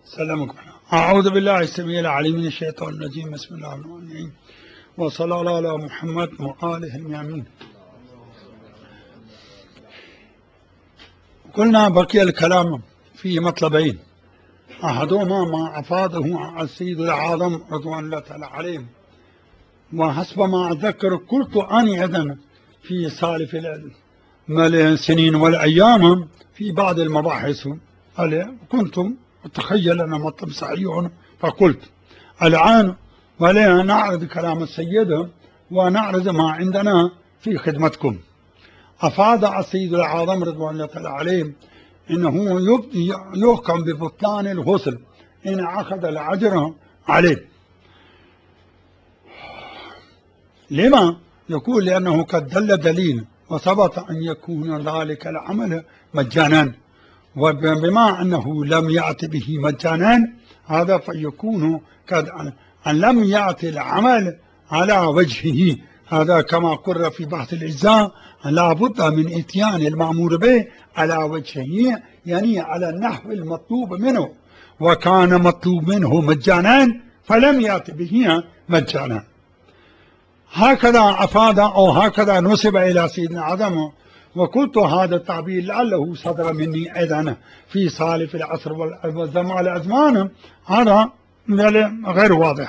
سلامك. أعوذ بالله السميع العليم من الشيطان الرجيم. بسم الله الرحمن الرحيم، وصلى الله على محمد وآله الميامين. قلنا بقي الكلام في مطلبين، أحدهما ما أفاده السيد الأعظم رضوان الله تعالى عليه، وحسب ما أتذكر قلت أني إذن في سالف السنين والأيام في بعض المباحث كنت أتخيل أن مطلب صحيح، فقلت الآن ولا نعرض كلام السيد ونعرض ما عندنا في خدمتكم. أفاد السيد الأعظم رضوان الله تعالى عليه إنه يحكم ببطلان الغسل إن أخذ الأجر عليه. لما؟ يقول لأنه قد دل دليل وثبت أن يكون ذلك العمل مجانا، وبما أنه لم يأت به مجانا هذا فيكون قد أن لم يأت العمل على وجهه. هذا كما قرر في بحث الإجزاء لا بد من إتيان المأمور به على وجهه، يعني على النحو المطلوب منه، وكان مطلوب منه مجانا فلم يأت به مجانا. هكذا أفاد أو هكذا نسب إلى سيدنا عدم. وقلت هذا التعبير لعله صدر مني أيضا في سالف العصر والأزمان، هذا غير واضح.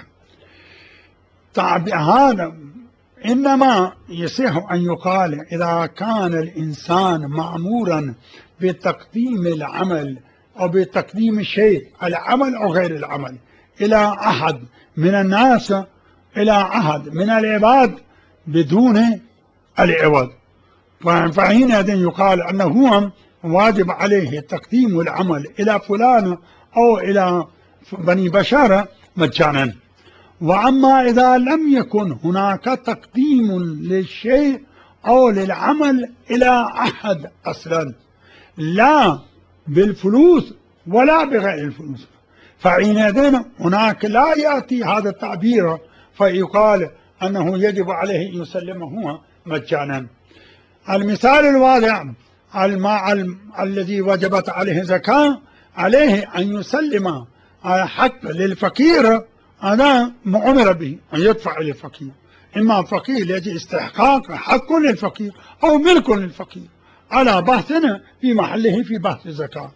هذا إنما يصح أن يقال إذا كان الإنسان مأمورا بتقديم العمل أو بتقديم شيء، العمل أو غير العمل، إلى أحد من الناس، إلى أحد من العباد بدون العوض، فحينئذ يقال أنه واجب عليه تقديم العمل إلى فلان أو إلى بني بشر مجانا. وأما إذا لم يكن هناك تقديم للشيء أو للعمل إلى أحد أصلا، لا بالفلوس ولا بغير الفلوس، فحينئذ هناك لا يأتي هذا التعبير فيقال أنه يجب عليه أن يسلمه مجانا. المثال الواضح الذي وجبت عليه زكاة، عليه أن يسلم حق للفقير، هذا ما أمر به أن يدفع للفقير، إما فقير يجي استحقاق حق للفقير أو ملك للفقير على بحثنا في محله في بحث الزكاة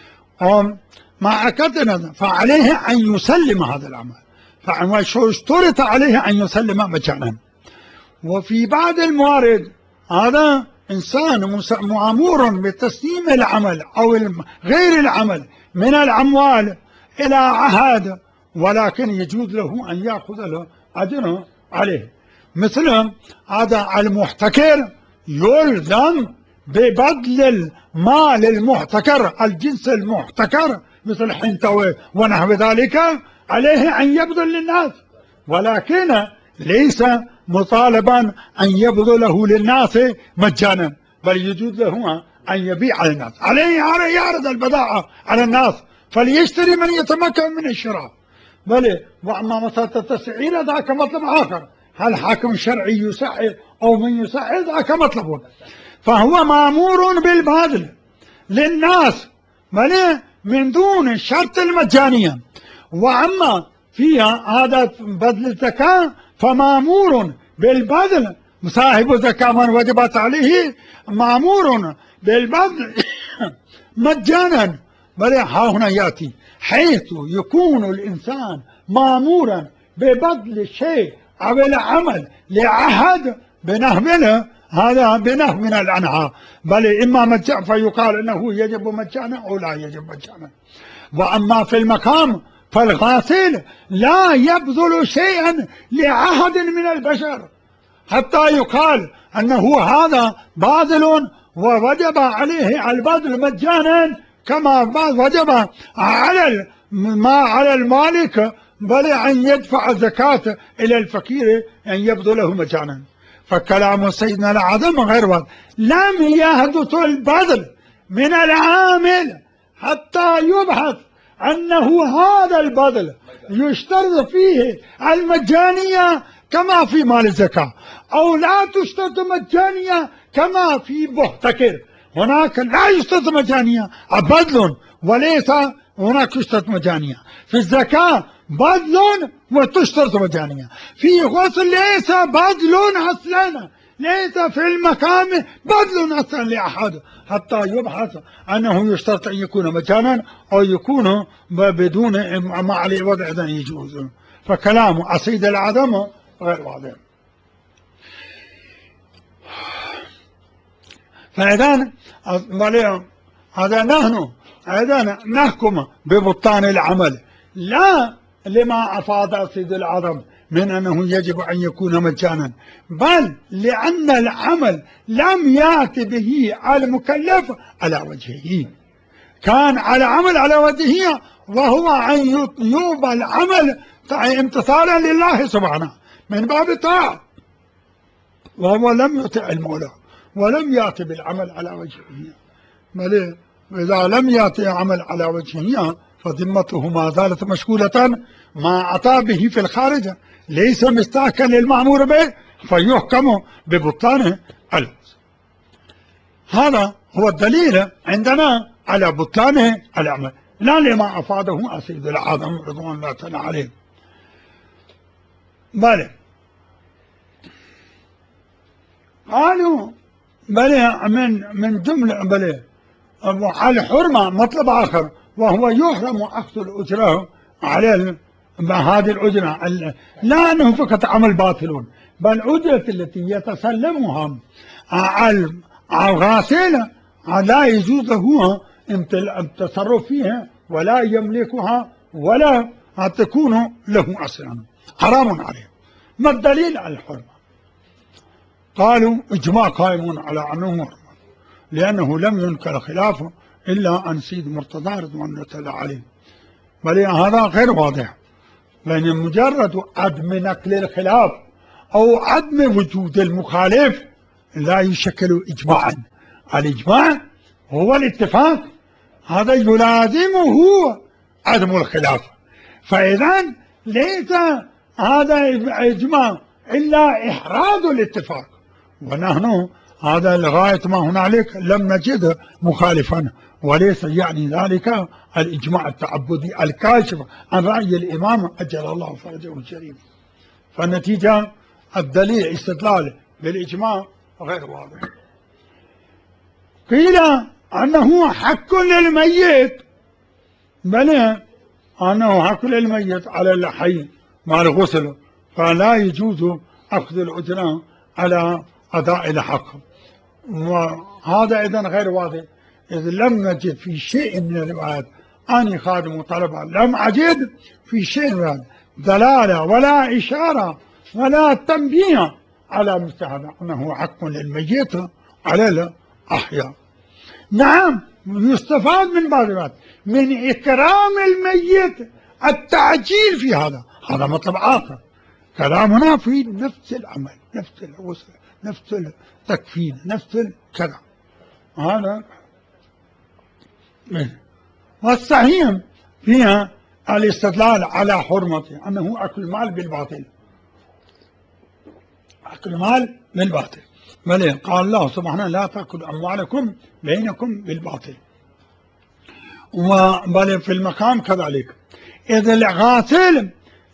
مع كتنا، فعليه أن يسلم هذا العمل، فاشترط عليه أن يسلم مجانا. وفي بعض الموارد هذا إنسان مأمور بتسليم العمل أو غير العمل من الأموال إلى عهد، ولكن يجوز له أن يأخذ له أجر عليه. مثل هذا المحتكر يلزم ببذل المال المحتكر، الجنس المحتكر مثل حنطة ونحو ذلك، عليه أن يبذل للناس، ولكن ليس مطالبا أن يبذله للناس مجانا، بل يجوز له أن يبيع على الناس، عليه يعرض البضاعة على الناس فليشتري من يتمكن من الشراء. بل وأما مسألة التسعير ذاك مطلب آخر، هل حاكم شرعي يسعر أو من يسعر ذاك مطلب، فهو مأمور بالبذل للناس بل من دون الشرط المجانية. وأما فيها هذا بذل الزكاة فمأمور بالبذل، صاحب الزكاة من وجبت عليه مأمور بالبذل مجانا. بل ها هنا يأتي حيث يكون الإنسان مأمورا ببذل الشيء أو العمل لعهد بنهمله، هذا بنهو من الأنهار، بل إما مجانا فيقال إنه يجب مجانا أو لا يجب مجانا. وأما في المقام فالغاسل لا يبذل شيئا لعهد من البشر حتى يقال أنه هذا باذل ووجب عليه البذل مجانا، كما وجب على المالك بل أن يدفع الزكاة إلى الفقير أن يبذله مجانا. فكلام سيدنا الأعظم غير واضح، لم يحدث البذل من العامل حتى يبحث أنه هذا البذل يشترط فيه المجانية كما في مال الزكاة، أو لا تشترط مجانية كما في محتكر. هناك لا يشترط مجانية، بذل وليس هناك يشترط مجانية. في الزكاة بذل وتشترط مجانية. في غسل ليس بذل أصلا، ليس في المكان بذل أصلا لأحد حتى يبحث أنه يشترط أن يكون مجانا أو يكون بدون مع الوضع إذن يجوز. فكلام أصيد العدم غير واضح. فإذن هذا نحن أيضا نحكم ببطلان العمل، لا لما أفاد سيد العظم من أنه يجب أن يكون مجانا، بل لأن العمل لم يأتي به المكلف على وجهه. كان على عمل على وجهه، وهو أن يوضع العمل امتثالا لله سبحانه من باب الطاعة، وهو لم يطع المولى ولم يأتي بالعمل على وجهه. بل إذا لم يأتي عمل على وجهه فذمته ما زالت مشغولة ما أتى به في الخارج، ليس مستحقا للمأمور به، فيحكم ببطلانه الوزن. هذا هو الدليل عندنا على بطلانه العمل، لا لما أفاده السيد الأعظم رضوان الله تعالى عليه. بل قالوا من جملة الحرمة مطلب آخر، وهو يحرم أخذ الأجرة على هذه الأجرة، لا أنه فقط عمل باطل، بل أجرة التي يتسلمها الغاسل لا يجوز له التصرف فيها ولا يملكها ولا تكون له أصلا، حرام عليه. ما الدليل على الحرمة؟ قالوا إجماع قائم على أنه محرم، لأنه لم ينكر خلافه إلا عن سيد مرتضى رضوان الله تعالى عليه. بل هذا غير واضح، لأن مجرد عدم نقل الخلاف أو عدم وجود المخالف لا يشكل إجماعا. الإجماع هو الاتفاق، هذا يلازمه عدم الخلاف. فإذا ليس هذا إجماع إلا إحراز الاتفاق، ونحن هذا لغاية ما هنالك لم نجد مخالفا، وليس يعني ذلك الإجماع التعبدي الكاشف عن رأي الإمام أجل الله فرجه الشريف. فالنتيجة الدليل استدلال بالإجماع غير واضح. قيل أنه حق للميت، بل أنه حق للميت على الحي مع الغسل، فلا يجوز أخذ الأجرة على أداء الحق. وهذا إذن غير واضح، إذ لم نجد في شيء من الروايات أني خادم طلبا، لم أجد في شيء من دلالة ولا إشارة ولا تنبيه على مثل هذا أنه حق للميت على الأحياء. نعم، يستفاد من بعض من إكرام الميت التعجيل في هذا مطلب آخر. كلامنا في نفس العمل، نفس الغسل، نفس التكفين، نفس كذا. هذا والصحيح فيها الاستدلال على حرمته أنه أكل المال بالباطل، أكل المال بالباطل. بل قال الله سبحانه لا تأكلوا أموالكم بينكم بالباطل. وبل في المقام كذلك، إذا الغاسل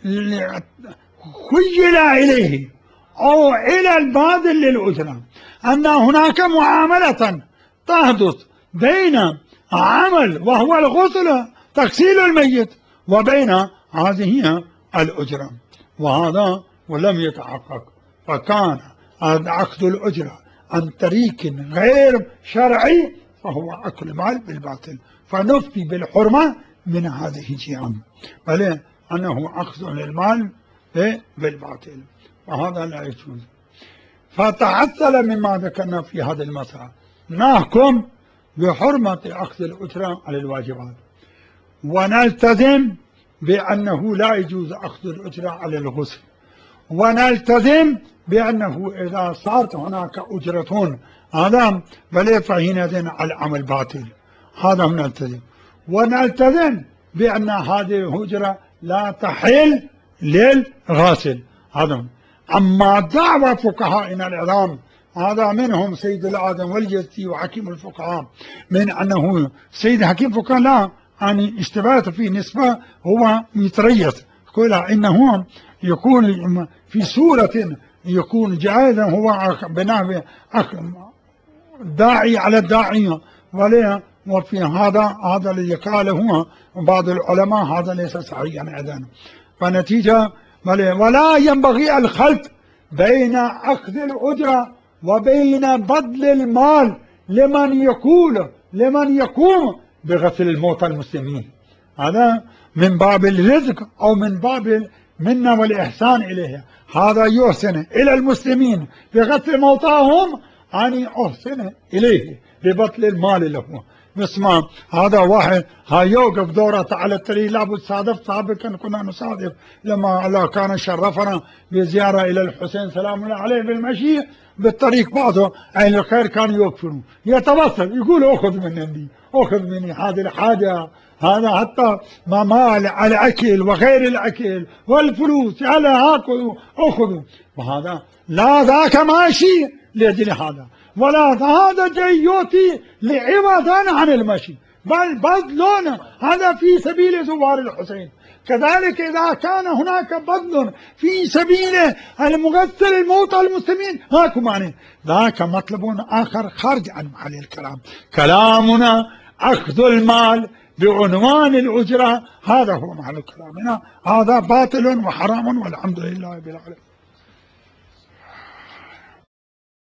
خيل إليه أو إلى الباذل للأجرة أن هناك معاملة تحدث بين عمل وهو الغسل تغسيل الميت وبين هذه الأجرة، وهذا ولم يتحقق، فكان أخذ الأجرة عن طريق غير شرعي فهو أكل مال بالباطل، فنفتي بالحرمة من هذه الجهة، بل أنه أخذ للمال بالباطل، وهذا لا يجوز. فتحصل مما ذكرنا في هذا المسألة نحكم بحرمة أخذ الأجرة على الواجبات، ونلتزم بأنه لا يجوز أخذ الأجرة على الغسل، ونلتزم بأنه إذا صارت هناك أجرة هذا بل فحينئذ العمل باطل، هذا نلتزم. ونلتزم بأن هذه الأجرة لا تحل للغاسل. هذا أما دعوى فقهائنا العظام، هذا منهم سيد الآدم والجزي وحكيم الفقهاء، من أنه سيد حكيم الفقهاء لا يعني اشتبهت في نسبة هو يتريث كلها إنه يكون في سورة يكون جائزا هو بناء داعي على الداعية وفي هذا الذي قاله بعض العلماء هذا ليس صحيحا أيضا. فنتيجة ولا ينبغي الخلط بين أخذ الأجرة وبين بذل المال لمن يقوم بغسل الموتى المسلمين. هذا من باب الرزق أو من باب المنة والإحسان إليه. هذا يحسن إلى المسلمين بغسل موتاهم أن أحسن إليه ببذل المال له. نسمع هذا واحد يوقف دورة على الطريق لابد صادف سابقا كنا نصادف لما الله كان شرفنا بزيارة إلى الحسين سلام الله عليه بالمشي بالطريق بعضه أهل الخير كانوا يوقفون يتوسل يقول أخذ من عندي أخذ مني هذه الحاجة. هذا حتى ما مال على الأكل وغير الأكل والفلوس على هاكذا أخذوا. وهذا لا ذاك ماشي لأجل هذا ولا هذا جاي يؤتي لعوضا عن المشي بل بذل هذا في سبيل زوار الحسين. كذلك إذا كان هناك بذل في سبيل المغسل الموتى المسلمين هاكو معنى ذاك مطلب آخر خارج عن محل الكلام. كلامنا أخذ المال بعنوان الأجرة هذا هو محل كلامنا. هذا باطل وحرام والحمد لله رب العالمين.